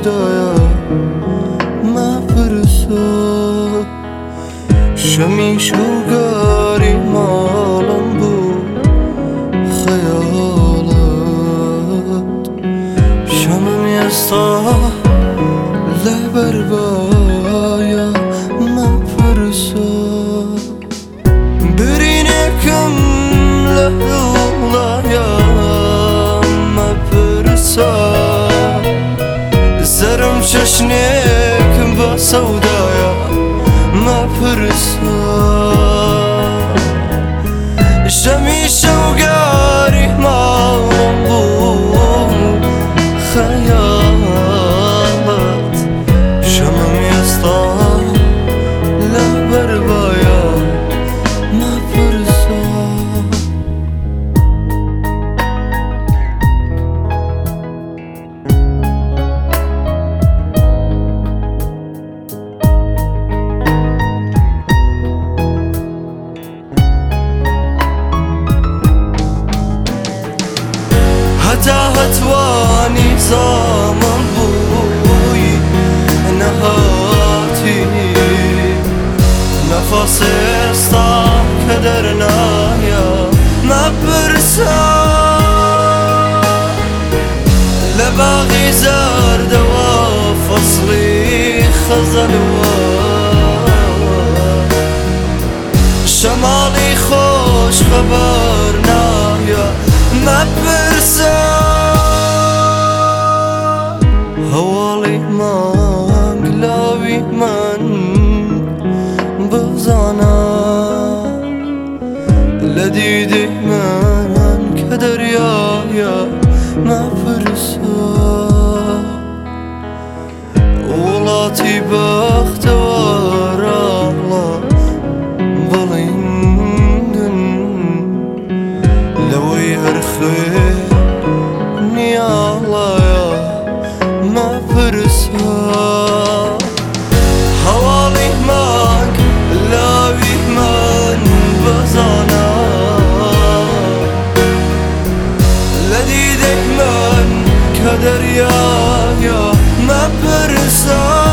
سودايا ما برسا شمي شوقاري مالم بو خيالات شمم يسطا لبربايا ما برسا برينكم لهولايا ما برسا زرم چشنك بسودايا ما برسا شمي شوقاري مالم بو خيالات شمم يسطا لبربايا ما برسا هتواني زمان بوي نهاتي نفس استا كدرنا يا ما برسا لباغي زرد وفصلي خزل شمالي خوش خبرنا يا ما برسا هوالي ما قلاوي من بزانا لديدي من كدريا يا ما برسا ولاتي بختوار الله بلندن لو يرخيني الله يا ما برسا حوالي ماك لاوي من بزانا لديدك من كدريا يا ما برسا